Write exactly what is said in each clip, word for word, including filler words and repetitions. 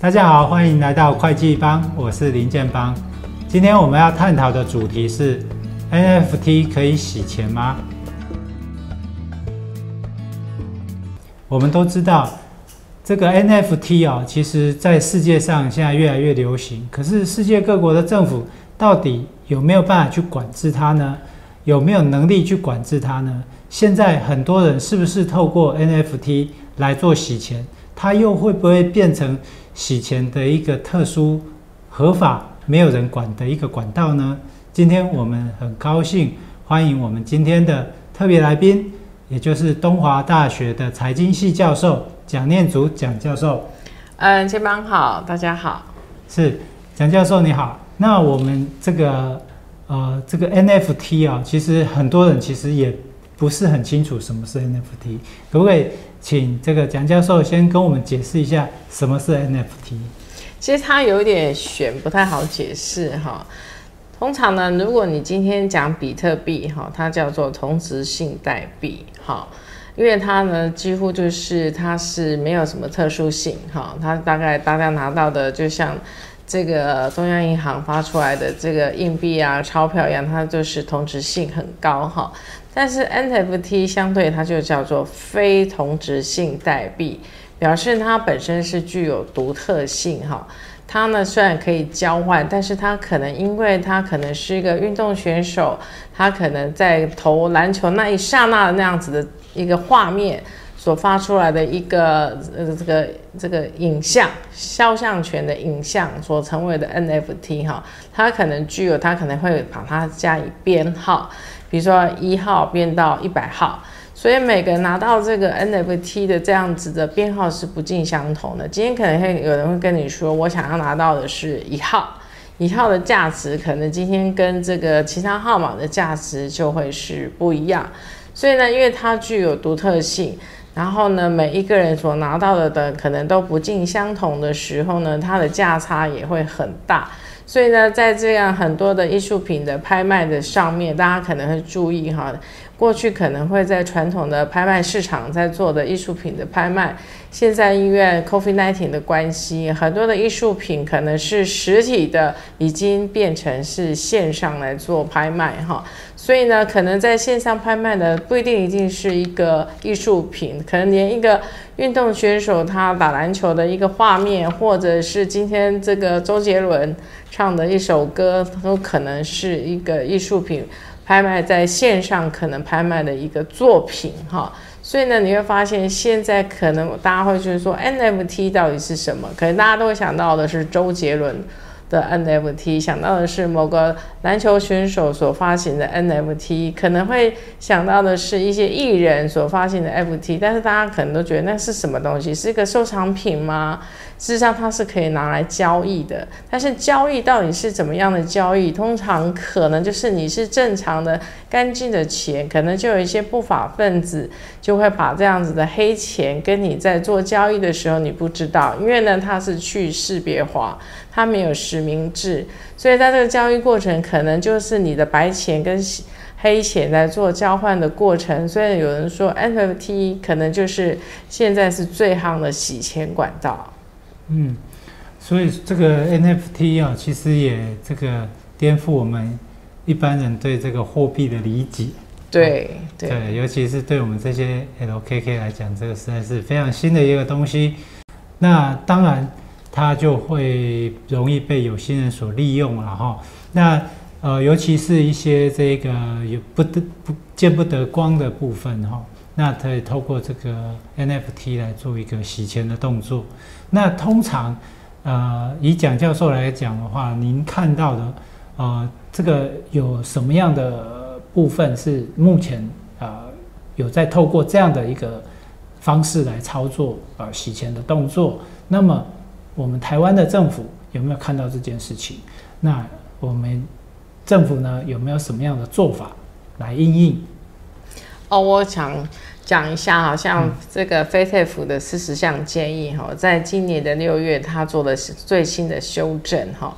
大家好，欢迎来到会计帮，我是林建邦。今天我们要探讨的主题是 N F T 可以洗钱吗？我们都知道这个 N F T 啊、哦，其实在世界上现在越来越流行。可是世界各国的政府到底有没有办法去管制它呢？有没有能力去管制它呢？现在很多人是不是透过 N F T 来做洗钱？它又会不会变成洗钱的一个特殊、合法、没有人管的一个管道呢？今天我们很高兴欢迎我们今天的特别来宾，也就是东华大学的财经系教授蒋念祖蒋教授。 嗯，建邦好，大家好。 是蒋教授你好。那我们这个呃这个 N F T 啊，其实很多人其实也不是很清楚什么是 N F T， 可不可以请这个蒋教授先跟我们解释一下什么是 N F T？ 其实它有点悬，不太好解释哈。通常呢，如果你今天讲比特币哈，它叫做同质性代币哈，因为它呢几乎就是它是没有什么特殊性哈，它大概大家拿到的就像这个中央银行发出来的这个硬币啊、钞票一样，它就是同质性很高哈。但是 N F T 相对它就叫做非同质性代币，表示它本身是具有独特性哈。它呢虽然可以交换，但是它可能因为它可能是一个运动选手，他可能在投篮球那一刹那那样子的一个画面所发出来的一个呃这个这个影像，肖像权的影像所成为的 N F T 哈，它可能具有，它可能会把它加以编号。比如说一号编到一百号，所以每个人拿到这个 N F T 的这样子的编号是不尽相同的。今天可能会有人会跟你说，我想要拿到的是一号，一号的价值可能今天跟这个其他号码的价值就会是不一样。所以呢，因为它具有独特性，然后呢，每一个人所拿到的的可能都不尽相同的时候呢，它的价差也会很大。所以呢，在这样很多的艺术品的拍卖的上面，大家可能会注意哈，过去可能会在传统的拍卖市场在做的艺术品的拍卖，现在因为 COVID 十九 的关系，很多的艺术品可能是实体的，已经变成是线上来做拍卖哈。所以呢，可能在线上拍卖的不一定一定是一个艺术品，可能连一个运动选手他打篮球的一个画面，或者是今天这个周杰伦唱的一首歌，都可能是一个艺术品拍卖在线上可能拍卖的一个作品哈。所以呢，你会发现现在可能大家会就是说 N F T 到底是什么？可能大家都会想到的是周杰伦的 N F T， 想到的是某个篮球选手所发行的 N F T， 可能会想到的是一些艺人所发行的 N F T， 但是大家可能都觉得那是什么东西？是一个收藏品吗？事实上它是可以拿来交易的，但是交易到底是怎么样的交易？通常可能就是你是正常的干净的钱，可能就有一些不法分子就会把这样子的黑钱跟你在做交易的时候你不知道，因为呢它是去识别化，它没有实名制，所以在这个交易过程可能就是你的白钱跟黑钱在做交换的过程。所以有人说 N F T 可能就是现在是最夯的洗钱管道。 嗯，所以这个 N F T 啊，其实也这个颠覆我们一般人对这个货币的理解。 对 对, 对，尤其是对我们这些 L K K 来讲，这个实在是非常新的一个东西。那当然，它就会容易被有心人所利用了哈。那呃，尤其是一些这个有不得不见不得光的部分哈。那可以透过这个 N F T 来做一个洗钱的动作。那通常，呃，以蒋教授来讲的话，您看到的，呃，这个有什么样的部分是目前呃有在透过这样的一个方式来操作呃洗钱的动作？那么我们台湾的政府有没有看到这件事情？那我们政府呢有没有什么样的做法来因应？ 哦，我想讲一下，好像这个非政府的四十项建议哈，在今年的六月，他做的是最新的修正哈。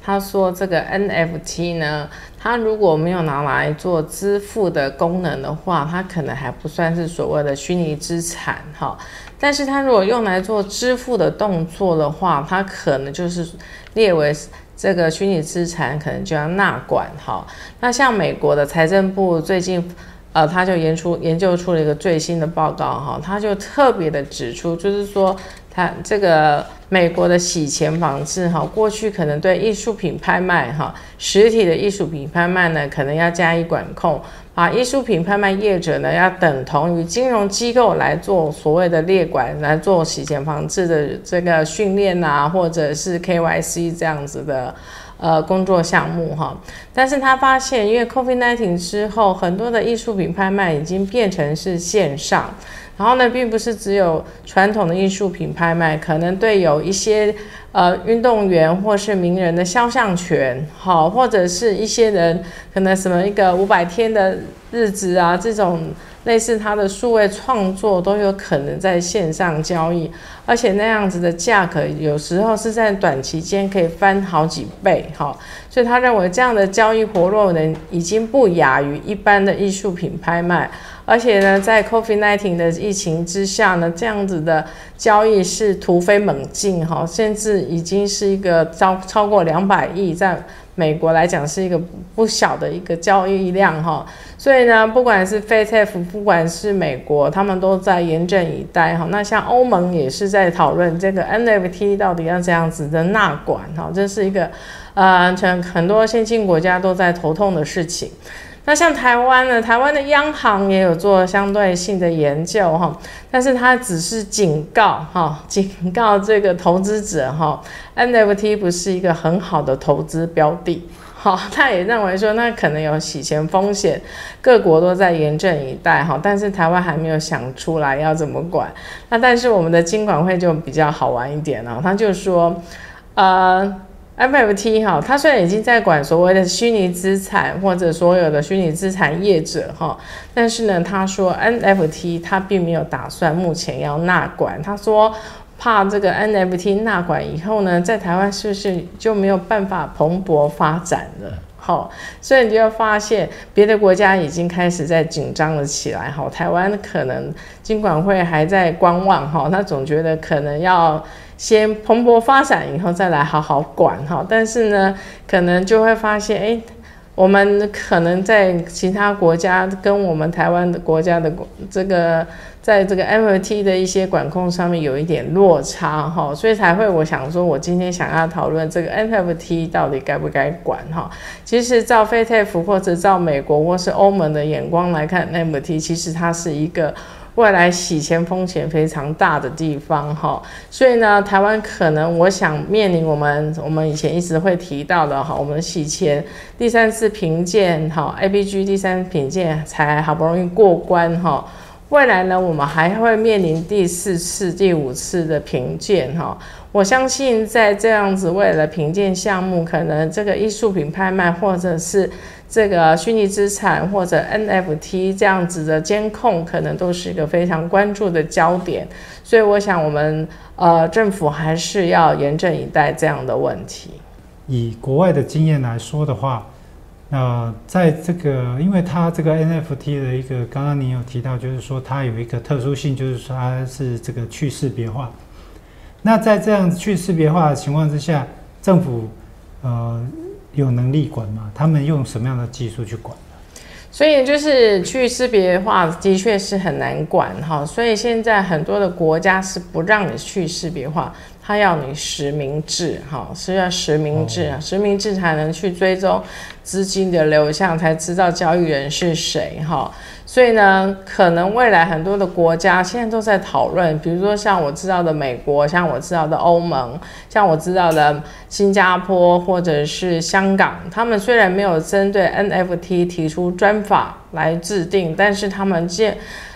他说这个 N F T 呢，它如果没有拿来做支付的功能的话，它可能还不算是所谓的虚拟资产哈。但是它如果用来做支付的动作的话，它可能就是列为这个虚拟资产，可能就要纳管哈。那像美国的财政部最近。呃，他就研出研究出了一个最新的报告哈，他就特别的指出，就是说，他这个美国的洗钱防治哈，过去可能对艺术品拍卖哈，实体的艺术品拍卖呢，可能要加以管控，把艺术品拍卖业者呢，要等同于金融机构来做所谓的列管，来做洗钱防治的这个训练啊，或者是 K Y C 这样子的。呃，工作项目哈，但是他发现，因为 COVID 十九 之后，很多的艺术品拍卖已经变成是线上，然后呢，并不是只有传统的艺术品拍卖，可能对有一些呃运动员或是名人的肖像权，好，或者是一些人可能什么一个五百天的日子啊，这种类似他的数位创作都有可能在线上交易，而且那样子的价格有时候是在短期间可以翻好几倍，哈，所以他认为这样的交易活络呢，已经不亚于一般的艺术品拍卖，而且呢，在 COVID 十九 的疫情之下呢，这样子的交易是突飞猛进，哈，甚至已经是一个超超过两百亿，在美国来讲是一个不小的一个交易量哈，所以呢，不管是 F A T F， 不管是美国，他们都在严阵以待哈。那像欧盟也是在讨论这个 N F T 到底要这样子的纳管哈，这是一个呃，很多先进国家都在头痛的事情。那像台湾呢，台湾的央行也有做相对性的研究哈，但是它只是警告哈，警告这个投资者哈 ，N F T 不是一个很好的投资标的。好，他也认为说那可能有洗钱风险，各国都在严阵以待哈，但是台湾还没有想出来要怎么管。那但是我们的金管会就比较好玩一点了，他就说，呃。N F T 哈，它虽然已经在管所谓的虚拟资产或者所有的虚拟资产业者哈，但是呢，他说 N F T 他并没有打算目前要纳管，他说怕这个 N F T 纳管以后呢，在台湾是不是就没有办法蓬勃发展了？好，所以你就会发现别的国家已经开始在紧张了起来哈，台湾可能金管会还在观望哈，他总觉得可能要先蓬勃发展以后再来好好管哈，但是呢，可能就会发现，哎，我们可能在其他国家跟我们台湾的国家的这个，在这个 N F T 的一些管控上面有一点落差哈，所以才会我想说，我今天想要讨论这个 N F T 到底该不该管哈。其实照 F A T F 或者照美国或是欧盟的眼光来看 ，N F T 其实它是一个未来洗钱风险非常大的地方哈，所以呢，台湾可能我想面临我们我们以前一直会提到的哈，我们洗钱第三次评鉴哈 ，A B G 第三评鉴才好不容易过关哈，未来呢，我们还会面临第四次、第五次的评鉴哈。我相信在这样子未来的评鉴项目，可能这个艺术品拍卖或者是这个虚拟资产或者 N F T 这样子的监控，可能都是一个非常关注的焦点。所以我想我们呃政府还是要严阵以待这样的问题。 以国外的经验来说的话，呃，在这个因为它这个 N F T 的一个，刚刚你有提到，就是说它有一个特殊性，就是说它是这个去识别化。那在这样去识别化的情况之下，政府呃有能力管吗？他们用什么样的技术去管？ 所以就是去识别化的确是很难管哈，所以现在很多的国家是不让你去识别化，他要你实名制哈，是要实名制啊，实名制才能去追踪资金的流向，才知道交易人是谁哈。所以呢，可能未来很多的国家现在都在讨论，比如说像我知道的美国，像我知道的欧盟，像我知道的新加坡或者是香港，他们虽然没有针对 N F T 提出专法来制定，但是他们建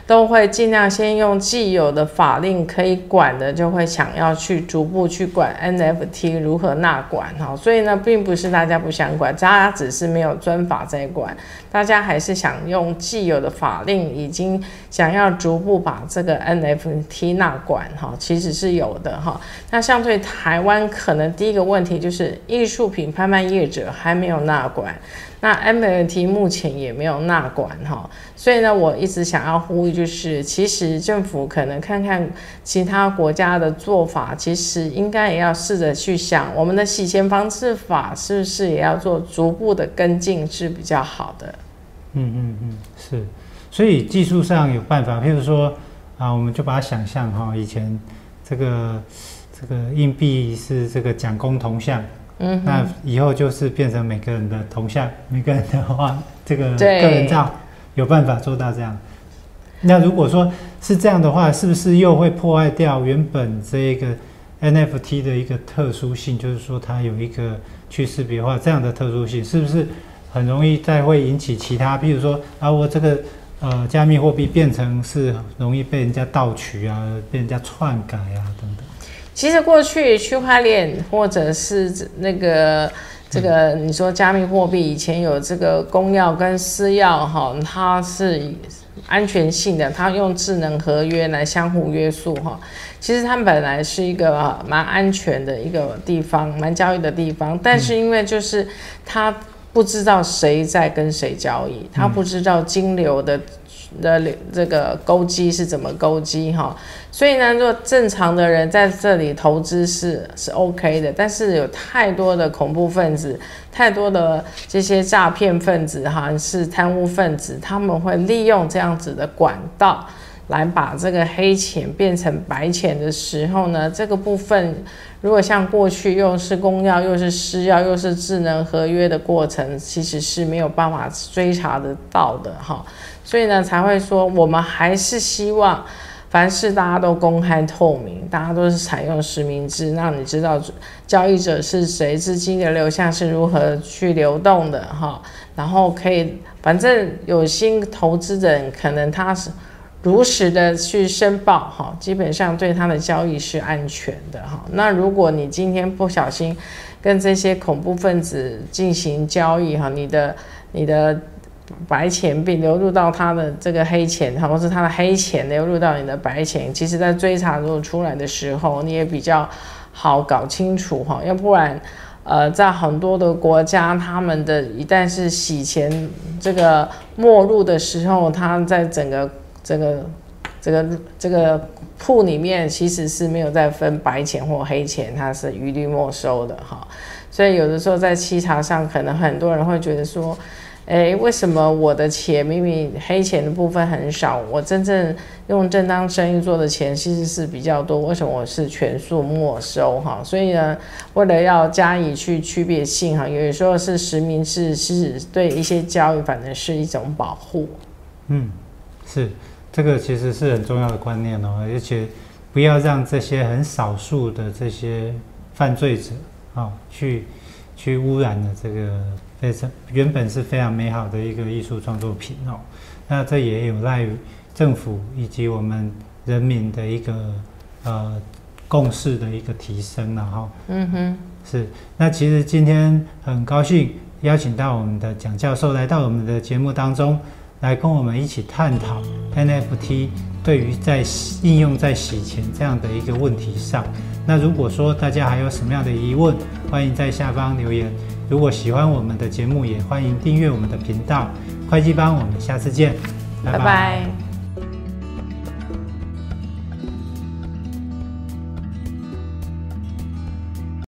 都会尽量先用既有的法令可以管的，就会想要去逐步去管 N F T 如何纳管哈。所以呢，并不是大家不想管，大家只是没有专法在管，大家还是想用既有的法令，已经想要逐步把这个 N F T 纳管哈，其实是有的哈。那相对台湾，可能第一个问题就是艺术品拍卖业者还没有纳管。那 N F T 目前也没有纳管哈，所以呢，我一直想要呼吁，就是其实政府可能看看其他国家的做法，其实应该也要试着去想，我们的洗钱防治法是不是也要做逐步的跟进是比较好的。 嗯嗯嗯，是，所以技术上有办法，譬如说啊，我们就把它想象哈，以前这个这个硬币是这个蒋公铜像。嗯，那以后就是变成每个人的铜像，每个人的话，这个个人照有办法做到这样。那如果说是这样的话，是不是又会破坏掉原本这个 N F T 的一个特殊性？就是说它有一个去识别化这样的特殊性，是不是很容易再会引起其他，譬如说啊，我这个呃加密货币变成是容易被人家盗取啊，被人家篡改啊等等。 其实过去区块链或者是那个这个你说加密货币以前有这个公钥跟私钥哈，它是安全性的，它用智能合约来相互约束哈。其实它本来是一个蛮安全的一个地方，蛮交易的地方，但是因为就是它不知道谁在跟谁交易，它不知道金流的。的这个勾机是怎么勾机哈，所以呢，如果正常的人在这里投资是是 OK 的，但是有太多的恐怖分子，太多的这些诈骗分子哈，是贪污分子，他们会利用这样子的管道来把这个黑钱变成白钱的时候呢，这个部分如果像过去又是公钥又是私钥又是智能合约的过程，其实是没有办法追查得到的哈。所以呢，才会说我们还是希望凡事大家都公开透明，大家都是采用实名制，让你知道交易者是谁，资金的流向是如何去流动的哈。然后可以，反正有心投资的人，可能他是如实的去申报哈，基本上对他的交易是安全的哈。那如果你今天不小心跟这些恐怖分子进行交易哈，你的你的白钱币流入到他的这个黑钱，或是他的黑钱流入到你的白钱，其实在追查如果出来的时候，你也比较好搞清楚哈，要不然。呃，在很多的国家，他们的一旦是洗钱这个没入的时候，他在整个这个这个这个铺里面其实是没有在分白钱或黑钱，它是一律没收的哈。所以有的时候在稽查上，可能很多人会觉得说，哎，为什么我的钱明明黑钱的部分很少，我真正用正当生意做的钱其实是比较多，为什么我是全数没收哈？所以呢，为了要加以去区别性哈，有时候是实名制是对一些交易反正是一种保护。 嗯，是这个其实是很重要的观念哦，而且不要让这些很少数的这些犯罪者啊、哦、去去污染了这个。非常原本是非常美好的一个艺术创作品哦，那这也有赖于政府以及我们人民的一个呃共识的一个提升了哈。嗯哼，是。那其实今天很高兴邀请到我们的蒋教授来到我们的节目当中，来跟我们一起探讨 N F T 对于在应用在洗钱这样的一个问题上。那如果说大家还有什么样的疑问，欢迎在下方留言。如果喜欢我们的节目，也欢迎订阅我们的频道。会计帮，我们下次见，拜拜。拜拜。